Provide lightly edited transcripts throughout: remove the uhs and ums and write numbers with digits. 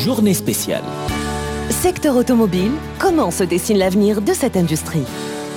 journée spéciale. Secteur automobile, comment se dessine l'avenir de cette industrie?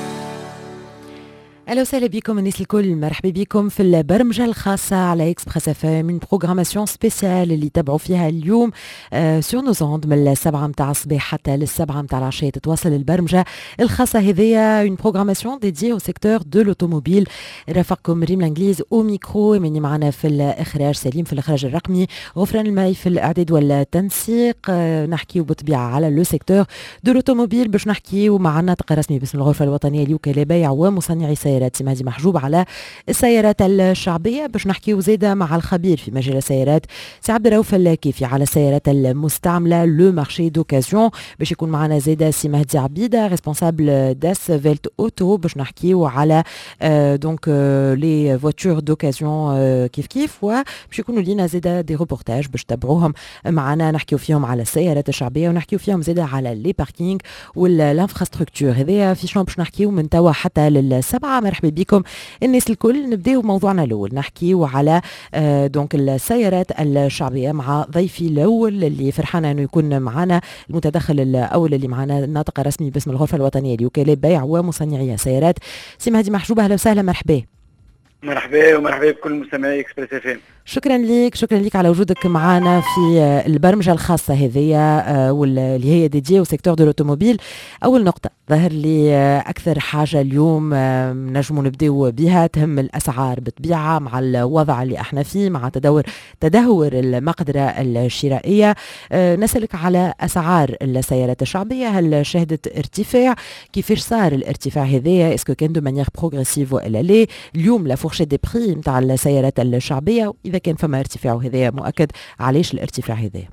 اهلا وسهلا بكم الناس الكل، مرحبا بكم في البرمجه الخاصه على اكسبريس اف ام، من بروغراماسيون سبيسيال اللي تابعوا فيها اليوم سور نوزوند من 7 متاع الصباح حتى لل7 متاع العشيه. تتواصل البرمجه الخاصه هذيا اون بروغراماسيون ديديي او سيكتور دو لوتوموبيل. رافقكم ريم الانجليز او ميكرو، مني معنا في الاخراج سليم في الاخراج الرقمي، غفران الماي في الاعداد والتنسيق. نحكيو بالطبيعه على لو سيكتور دو لوتوموبيل باش نحكيو مع الناطق الرسمي باسم الغرفه الوطنيه لوكاله بيع ومصنعي سيارات سي مهدي محجوب على السيارات الشعبيه. باش نحكيو زيدا مع الخبير في مجال السيارات سي عبد الرؤوف الكيفي على السيارات المستعمله لو مارشي دوكازيون. باش يكون معنا زيدا سي مهدي عبيده ريسبونسابل داس فيلت اوتو، باش نحكيو على دونك لي فواتور دوكازيون كيف وباش يكونوا لينا زيدا دي ريبورتاج باش تتابعوهم معنا، نحكيو فيهم على السيارات الشعبيه ونحكيو فيهم زيدا على لي باركينغ والانفراستركتور. هذايا في شنو باش نحكيو من توا حتى للسبعة. مرحبا بكم الناس الكل. نبداو موضوعنا الاول، نحكيو على دونك السيارات الشعبيه مع ضيفي الاول اللي فرحانه انه يكون معنا، المتدخل الاول اللي معنا الناطق الرسمي باسم الغرفه الوطنيه لوكاله بيع ومصنعي سيارات سي مهدي محجوب. اهلا وسهلا، مرحبا. مرحبا ومرحبا بكل مستمعي اكسبريس اف ام. شكرا لك على وجودك معنا في البرمجه الخاصه هذيا واللي هي ديدي وسيكتور دو لوتوموبيل. اول نقطه ظهر لي اكثر حاجه اليوم نجموا نبداو بها تهم الاسعار بالطبيعه مع الوضع اللي احنا فيه، مع تدهور المقدره الشرائيه. نسالك على اسعار السيارات الشعبيه، هل شهدت ارتفاع؟ كيفاش صار الارتفاع هذايا؟ اسكو كان دو مانيير بروغريسيف ولا لا؟ اليوم لا فورشي دي بري نتاع السيارات الشعبيه، اذا كان فما ارتفاع هذايا مؤكد، علاش الارتفاع هذايا؟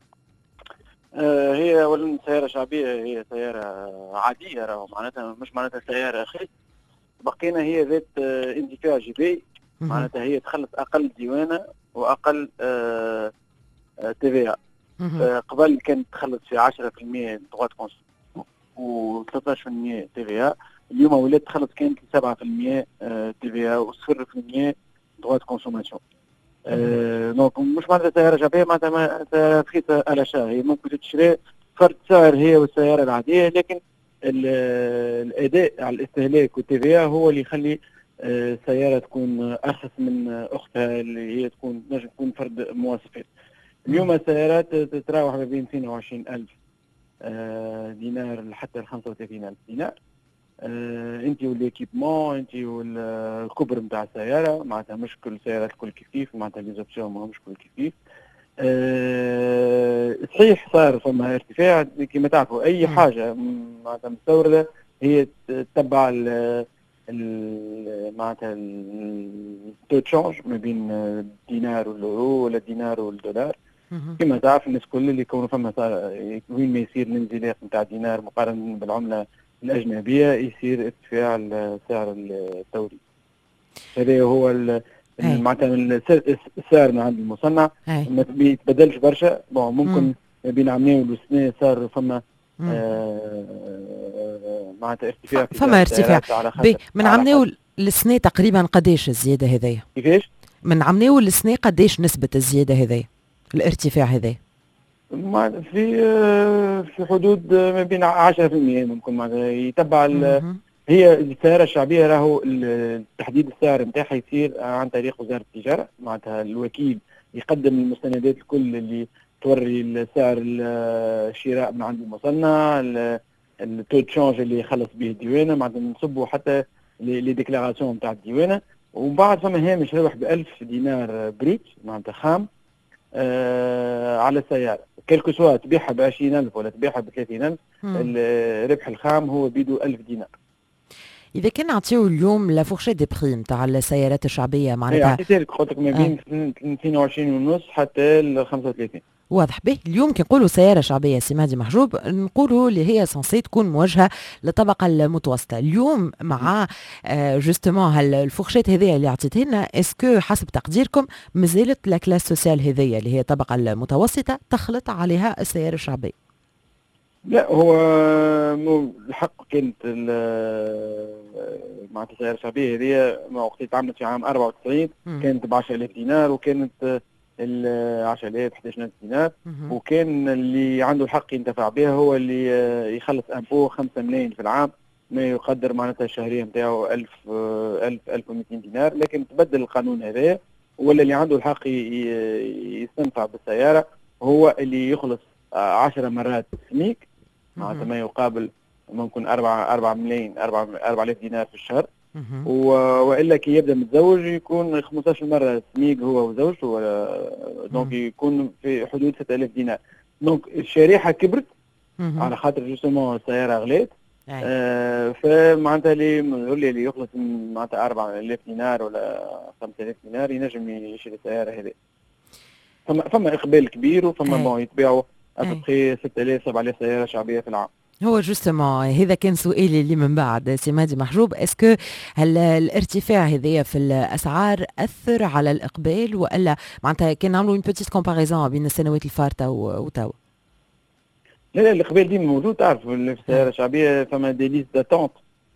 هي اولا سياره شعبيه، هي سياره عاديه، راهو معناتها مش معناتها سياره اخي. بقينا هي ذات اندفاع جباي، معناتها هي تخلص اقل ديوانه واقل تي في ا. قبل كانت تخلص في 10% دغوات كونسوم و 13% تي في ا، اليوم ولات تخلص كانت 7% تي في ا و 0% دغوات كونسوماسيون. دونك مش معناتها سيارة شعبية معناتها رخيصة على شهر، هي ممكن تشري فرق سعر هي والسيارة العادية، لكن الأداء على الاستهلاك والتي في هو اللي يخلي السيارة تكون أرخص من أختها اللي هي نجم تكون فرد مواصفات. اليوم السيارات تتراوح ما بين 22,000 دينار حتى 35,000 دينار. انت والايكيبمون، انت والكبر نتاع السياره، معناتها مش كل السيارات الكل كيف، معناتها لي زوبسيون ماهمش كل كيف. صحيح صار فما ارتفاع كما تعرفوا، اي حاجه معناتها مستورده هي تتبع معناتها التو تشونج ما بين الدينار واليورو ولا الدينار والدولار. كما تعرف الناس كل اللي يكونوا فما وين ما يصير الانزلاق نتاع الدينار مقارنه بالعمله الأجنبية يصير ارتفاع السعر الدوري. هذا هو معناتها السعر من عند المصنع ما بيتبدلش برشا. ممكن بين عامين والسنة صار فما معناتها ارتفاع، فما ارتفاع من عامين والسنة تقريبا. قديش الزيادة هذيا؟ كيفاش؟ من عامين والسنة قديش نسبة الزيادة هذيا، الارتفاع هذيا؟ في حدود ما بين 10% ممكن، معناتها يتبع هي السيارة الشعبية راهو تحديد السعر نتاعها يصير عن طريق وزارة التجارة، معناتها الوكيل يقدم المستندات الكل اللي توري سعر الشراء من عند المصنع، التو تشونج اللي يخلص به الديوانة، معناتها نصبوا حتى لي ديكلاراسيون نتاع الديوانة. ومن بعد فما هامش ربح ب1000 دينار بروت معناتها خام على السيارة، كلكو سواء تبيعها ب20,000 ولا تبيعها ب30,000، الربح الخام هو بيدو 1000 دينار. إذا كان نعطيو اليوم لا فورشي دي بري نتاع السيارات الشعبية معناتها عطيت لك قلت لك ما بين 22.5 حتى ل 35. واضح به. اليوم كي نقولوا سيارة شعبية سي مهدي محجوب نقولوا اللي هي سانسي تكون موجهة للطبقة المتوسطة. اليوم مع جوستومون الفورشيت هذيا اللي عطيته لنا، اسكو حسب تقديركم مازالت لا كلاس سوسيال هذيا اللي هي الطبقة المتوسطة تخلط عليها السيارة الشعبية؟ لا، هو الحق كانت معناتها السيارة الشعبية هذه وقت تعملت في عام 94 كانت ب 10,000 دينار، وكانت 10,000 11,000 دينار. وكان اللي عنده الحق ينتفع بها هو اللي يخلص امبو 5 ملايين في العام، ما يقدر معناتها الشهريه نتاعو 1200 دينار. لكن تبدل القانون هذا، ولا اللي عنده الحق يستنفع بالسياره هو اللي يخلص 10 مرات سميك، معناتها ما يقابل ممكن 4 ملايين 4000 دينار في الشهر. والا كي يبدا متزوج يكون 15 مره سميك هو وزوجته، ولا دونك يكون في حدود 6000 دينار. دونك الشريحه كبرت على خاطر جوستومون السياره غلات. فمعناتها اللي يخلص معناتها 4000 دينار ولا 5000 دينار ينجم يشري السياره هذه. فما اقبال كبير، وفما بون يتباعوا ابخي 6000 7000 سياره شعبيه في العام. هو جوستومون هذا كان سؤالي اللي من بعد سي مهدي محجوب. اسكو هل الارتفاع هذايا في الاسعار اثر على الاقبال، والا معناتها كان نعملوا اون بوتيت كومباريزون بين السنوات الفارطه وتوا؟ لا الاقبال ديما موجود. تعرف في السياره الشعبيه فما دي ليست داتونت،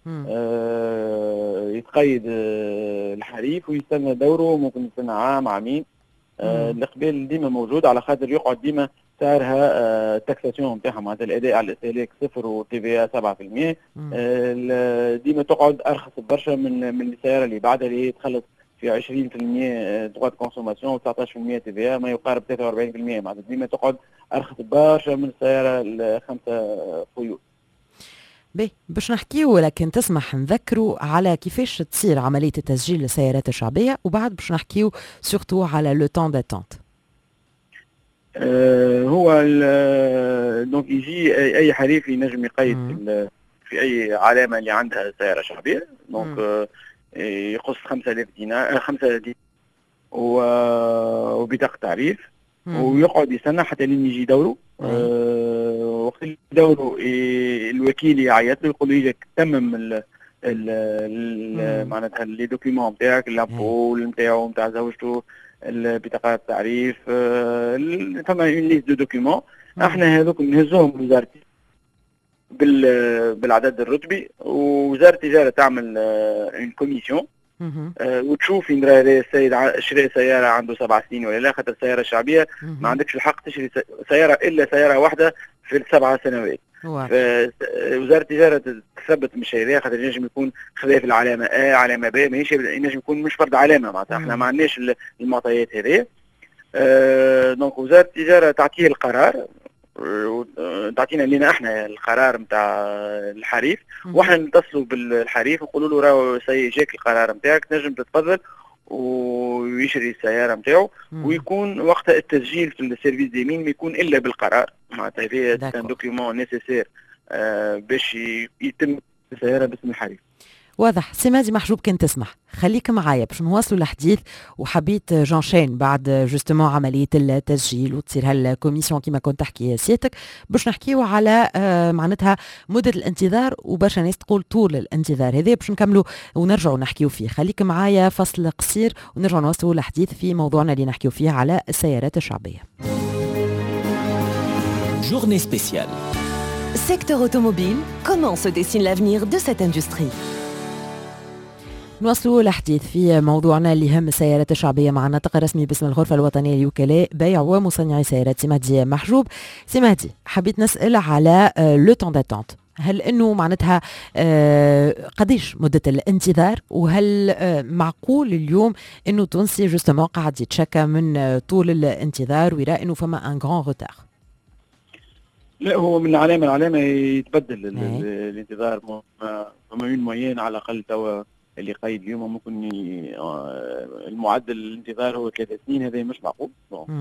يتقيد الحريف ويستنى دوره، ممكن يستنى عام عامين. الاقبال ديما موجود على خاطر يقعد ديما سعرها التاكساسيون نتاعها معناتها الاداء على الاستهلاك 0 وتي في 7%. ديما تقعد ارخص برشا من السياره اللي بعدها اللي هي تخلص في 20% دغوا كونسوماسيون و19% تي في، ما يقارب 43%. معناتها ديما تقعد ارخص برشا من السياره الخمسه خيول. باش نحكيو، ولكن تسمح نذكروا على كيفاش تصير عمليه التسجيل للسيارات الشعبيه، وبعد باش نحكيو سورتو على لو طون داتونت. هو دونك يجي اي حريف ينجم يقيد في اي علامه اللي عندها سياره شعبيه. دونك يقص 5000 دينار 5 دينار وبطاقه تعريف، ويقعد يستنى حتى لين يجي دوره. وقت اللي دوره الوكيل يعيط له يقول له يجيك تمم معناتها لي دوكيومون نتاعك، لابول نتاعو نتاع زوجته، بطاقه التعريف، فما اون ليست دو دوكيومون. احنا هذوك نهزوهم لوزارتي بالعدد الرتبي، ووزاره التجاره تعمل اون كوميسيون وتشوف ان راهي السيد شرى سياره عنده 7 سنين ولا لا، خاطر السياره الشعبيه ما عندكش الحق تشري سياره الا سياره واحده في ال7 سنوات. وزاره التجاره تثبت من الشهريه، خاطر ينجم يكون خلاف العلامه علامه ب، ماهيش ينجم يكون مش فرد علامه. معناتها احنا ما عندناش المعطيات هذه. دونك وزاره التجاره تعطيه القرار، تعطينا لنا احنا القرار نتاع الحريف، واحنا نتصلوا بالحريف نقولوا له راهو جاك القرار نتاعك، تنجم تتفضل ويشري السياره نتاعو. ويكون وقتها التسجيل في السيرفيس ديمين ما يكون الا بالقرار. معناتها هذا كان دوكيومون نيسيسير باش يتم السياره باسم الحريف. واضح. سي مهدي محجوب، كان تسمح خليك معايا باش نواصلوا الحديث، وحبيت جانشين بعد جوستومون عمليه التسجيل وتصير هالكوميسيون كما كنت تحكي سيادتك، باش نحكيو على معناتها مده الانتظار، وبرشا ناس تقول طول الانتظار هذا باش نكملوا ونرجعوا نحكيو فيه. خليك معايا فصل قصير ونرجعوا نواصلوا الحديث في موضوعنا اللي نحكيو فيه على السيارات الشعبيه. Journée spéciale. Secteur automobile, comment se dessine l'avenir de cette industrie? نواصلوا الحديث في موضوعنا اللي هم السيارات الشعبية مع الناطق الرسمي باسم الغرفة الوطنية للوكلاء بيع ومصنعي سيارات سي مهدي محجوب. سي مهدي، حبيت نسأل على لو طون داتونت. هل انه معناتها قديش مدة الانتظار، وهل معقول اليوم انه تونسي جوستومون قاعد يتشكى من طول الانتظار ويرى انه فما ان غران روتار؟ لا، هو من علامة لعلامة يتبدل الانتظار. فما من معين على الأقل توا اللي قيد اليوم ممكن المعدل الانتظار هو 3 سنين. هذا مش معقول.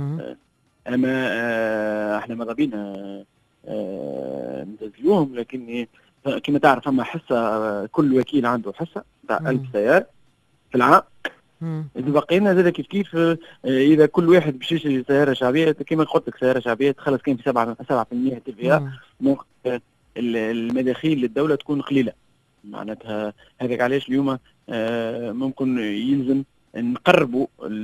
اما احنا ماذا بينا ننزلوهم، لكن كما تعرف فما حصه، كل وكيل عنده حصه تاع 1000 سياره في العام. إذا بقينا زاد كيف إذا كل واحد باش يشري سيارة شعبية كما قلت لك سيارة شعبية تخلص كان في 7% تي في ا، المداخيل للدولة تكون قليلة. معناتها هذاك علاش اليوم ممكن يلزم نقربوا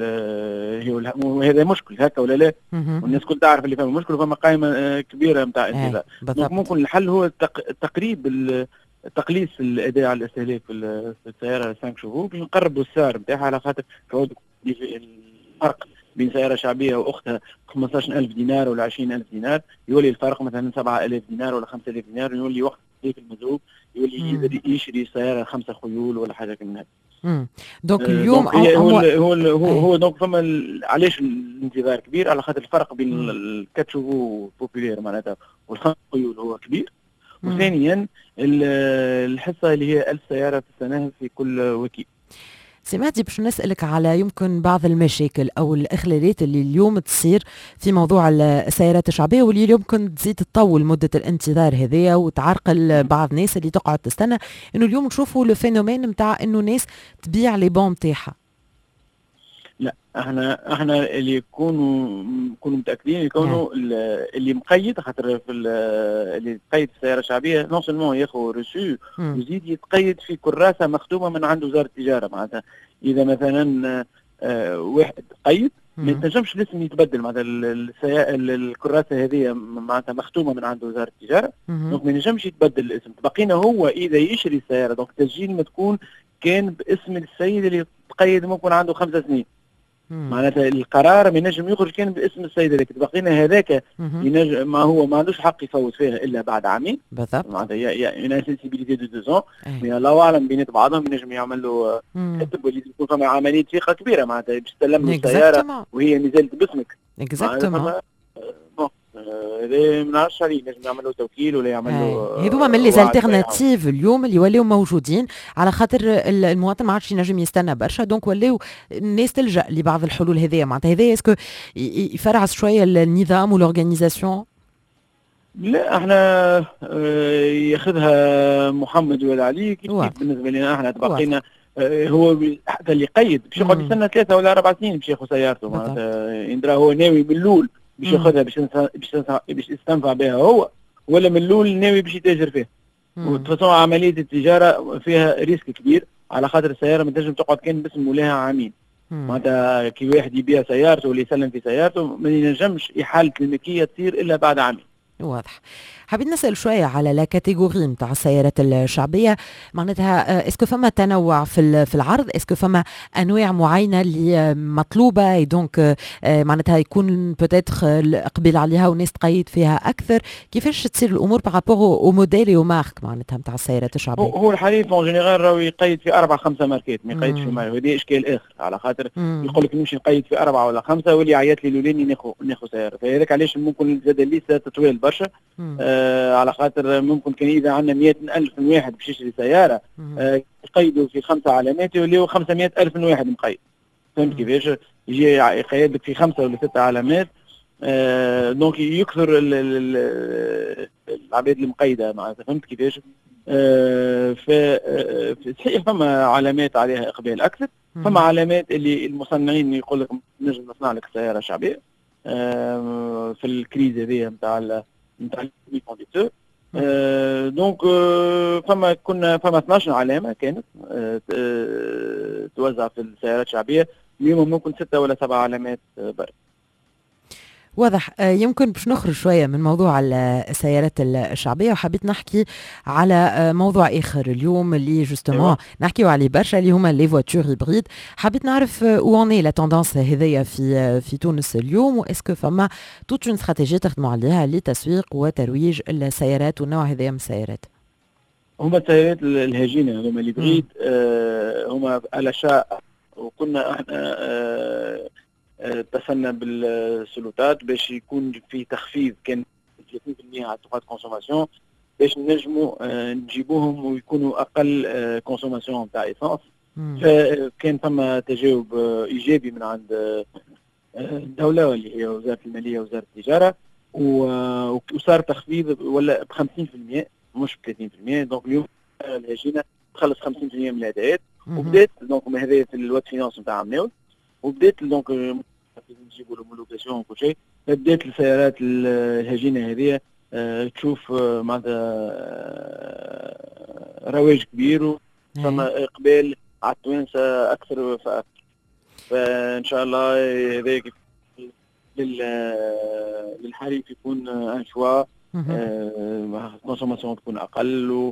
هذا مشكل هكا ولا لا، والناس كل تعرف اللي فما مشكل وفما قائمة كبيرة نتاع انتظار. ممكن الحل هو تقريب تقليص الاداء على الاستهلاك في السياره 5 شهور باش نقربوا السعر نتاعها، على خاطر الفرق بين سياره شعبيه واختها 15000 دينار ولا 20000 دينار، يولي الفرق مثلا 7000 دينار ولا 5000 دينار، يولي وقت في المذوب يولي يقدر يشري سياره 5 خيول ولا حاجه من هذا. دونك اليوم دونك هو دونك فما علاش الانتظار كبير؟ على خاطر الفرق بين الكاتشوفو بوبولير معناتها والخمس خيول هو كبير. وثانيا الحصه اللي هي 1000 سياره في السنه في كل وكيل. سمعتي باش نسألك على يمكن بعض المشاكل أو الإخلالات اللي اليوم تصير في موضوع السيارات الشعبية، واللي يمكن تزيد تطول مدة الانتظار هذيا وتعرقل بعض الناس اللي تقعد تستنى. إنه اليوم نشوفوا لو فينومين نتاع إنه ناس تبيع لي بون نتاعها. لا احنا اللي يكونوا متاكدين يكونوا اللي مقيد، خاطر في اللي يتقيد في السياره الشعبيه نون سولمون ياخذ ريسو ويزيد يتقيد في كراسه مختومه من عند وزاره التجاره. معناتها اذا مثلا واحد قيد ما يتنجمش الاسم يتبدل، معناتها الكراسه هذه معناتها مختومه من عند وزاره التجاره، دونك ما ينجمش يتبدل الاسم. بقينا هو اذا يشري السياره دونك التسجيل ما تكون كان باسم السيد اللي تقيد ممكن عنده 5 سنين، معناتها القرار ما ينجم يخرج كان باسم السيد هذاك. بقينا هذاك ينجم ما هو ما عندوش حق يفوت فيها الا بعد عامين بالضبط. معناتها يا اون سنسيبيليتي دو 2 ans، مي الله اعلم بينات بعضهم ينجم يعمل له كتب ولازم يكون فما عمليه ثقه كبيره معناتها باش تسلم له السياره وهي مازالت باسمك. اكزاكتومون. هذا ما نعرفش عليه، لازم يعملوا توكيل ولا يعملوا هذوما من لي زالتيرناتيف اليوم اللي ولاو موجودين، على خاطر المواطن ما عادش ينجم يستنى برشا، دونك ولاو الناس تلجا لبعض الحلول هذيا. معناتها هذايا اسكو يفرعس شويه النظام والاورغانيزاسيون؟ لا احنا ياخذها محمد ولا علي كيف بالنسبه لنا احنا تبقينا. هو حتى اللي قيد باش يقعد يستنى 3 ولا 4 سنين باش ياخذ سيارته، معناتها يندرى هو ناوي من الاول باش ياخذها باش يستنفع بها هو، ولا من الاول ناوي باش يتاجر فيها. وتفصل عمليه التجاره فيها ريسك كبير، على خاطر السياره ما تنجم تقعد كان باسم مولاها عامين. معناتها كي واحد يبيع سيارته ولا يسلم في سيارته ما ينجمش احاله الملكيه تصير الا بعد عامين. واضح. حبيت نسأل شوية على لا كاتيجوري نتاع السيارات الشعبية، معناتها اسكو فما تنوع في العرض، اسكو فما انواع معينة اللي مطلوبة دونك معناتها يكون بوتيتر اقبال عليها والناس تقيد فيها اكثر، كيفاش تصير الامور بارابور او موديل ومارك معناتها نتاع السيارات الشعبية؟ هو الحليف اون جينيرال راهو يقيد في 4 5 ماركات، ما يقيدش في ماركة، وهذه اشكال اخر على خاطر يقول لك نمشي نقيد في 4 ولا 5 واللي عيط لي الاولاني ناخذ سيارة، فهذاك علاش ممكن زاد الليسته تطويل برشا. على خاطر ممكن كان اذا عندنا 100,000 من واحد باش يشري سياره يقيدوا في 5 علامات يوليو 500,000 من واحد مقيد. فهمت كيفاش؟ يجي يقيد لك في 5 ولا 6 علامات، دونك يكثر العباد المقيده معناتها. فهمت كيفاش؟ صحيح فما علامات عليها اقبال اكثر، فما علامات اللي المصنعين يقول لك نجم نصنع لك سياره شعبيه في الكريز هذه نتاع الكونديكتور. دونك فما 12 علامه كانت توزع في السيارات الشعبيه، اليوم ممكن 6 ولا 7 علامات برك. واضح. يمكن باش نخرج شوية من موضوع السيارات الشعبية، وحبيت نحكي على موضوع آخر اليوم اللي جوستومون نحكيو عليه برشا، اللي هما لي فواتور هيبريد. حبيت نعرف واني لا توندانس هذيا في تونس اليوم، واسكو فما توت اون استراتيجية تخدموا عليها لتسويق وترويج السيارات والنوع هذايا من السيارات؟ هما السيارات الهجينة هما الهيبريد، هما الاشاء، وكنا احنا اتصلنا بالسلطات باش يكون في تخفيض كان 30% على الطاقات كونسوماسيون، باش نجموا نجيبوهم ويكونوا اقل كونسوماسيون تاع ايسانس. فكان ثم تجاوب ايجابي من عند الدوله اللي هي وزاره الماليه ووزاره التجاره، وصار تخفيض ولا ب 50% مش ب 30%. دونك اليوم الهجينه تخلص 50% من الاداءات، وبدات دونك هذا في الواد فينانس نتاع عمناوي، وبدات دونك نجيبوا لومولوغاسيون وكل شيء. بدات السيارات الهجينه هذه تشوف معناتها رواج كبير، ثم اقبال على التوانسه اكثر فاكثر. فان شاء الله هذاك للحريف يكون ان شوا، الكونسوماسيون تكون اقل،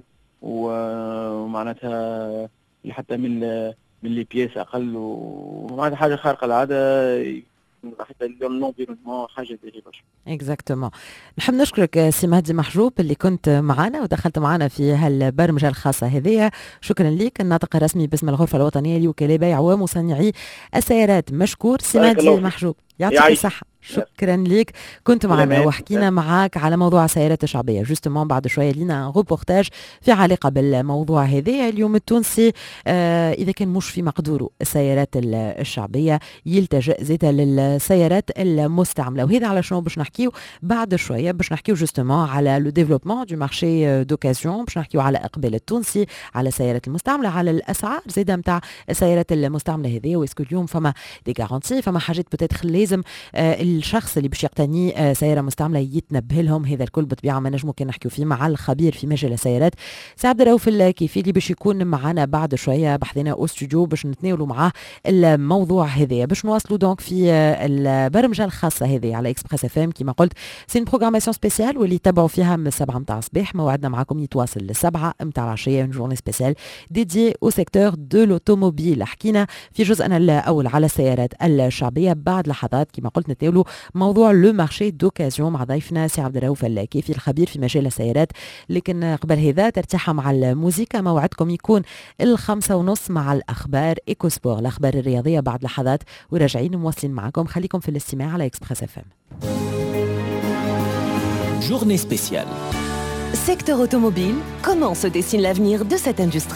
ومعناتها حتى من لي بياس اقل، ومعناتها حاجه خارقه العاده حتى الانفيرونمون حاجه باهيه برشا. اكزاكتومون. نحب نشكرك سي مهدي محجوب اللي كنت معنا ودخلت معنا في هالبرمجه الخاصه هذه. شكرا لك. الناطق الرسمي باسم الغرفه الوطنيه لوكلاء بيع ومصنعي السيارات. مشكور سي مهدي محجوب، يعطيك الصحه. شكرا لك. كنت معنا وحكينا معاك على موضوع السيارات الشعبيه. جوستومون بعد شويه لينا روبورتاج في علاقه بالموضوع هذا. اليوم التونسي اذا كان مش في مقدوره السيارات الشعبيه يلتجئ زيدا للسيارات المستعمله، وهذا على شنو باش نحكيو بعد شويه. باش نحكيو جوستومون على لو ديفلوبمون دو مارشي دوكازيون، باش نحكيو على اقبال التونسي على السيارات المستعمله، على الاسعار زيدا نتاع السيارات المستعمله هذه، واسكو اليوم فما دي غارانتي، فما حاجات بتاتخ لازم الشخص اللي باش يقتني سياره مستعمله يتنبه لهم. هذا الكل بالطبيعه ما نجمو كان نحكيو فيه مع الخبير في مجال السيارات سي عبد الرؤوف الكيفي اللي باش يكون معنا بعد شويه بحذنا او استوديو باش نتناولوا معاه الموضوع هذا. باش نواصلوا دونك في البرمجه الخاصه هذه على اكسبريس اف ام. كما قلت سي ان بروغراماسيون سبيسيال واللي تابعوا فيها من 7 متاع الصباح. موعدنا معكم يتواصل ل7 متاع العشيه، اون جورني سبيسيال ديديي او سيكتور دو لوتوموبيل. حكينا في جزءنا الاول على السيارات الشعبيه. بعد لحظات كما قلت نتناولوا موضوع لو مارشي دوكازيون مع ضيفنا سي عبد الرؤوف الكيفي الخبير في مجال السيارات. لكن قبل هذا ترتاحوا مع الموسيقى. موعدكم يكون 5:30 مع الاخبار ايكو سبور، الاخبار الرياضيه بعد لحظات، وراجعين مواصلين معكم. خليكم في الاستماع على اكسبريس اف ام. Journée spéciale. Secteur automobile, comment se dessine l'avenir de cette industrie ?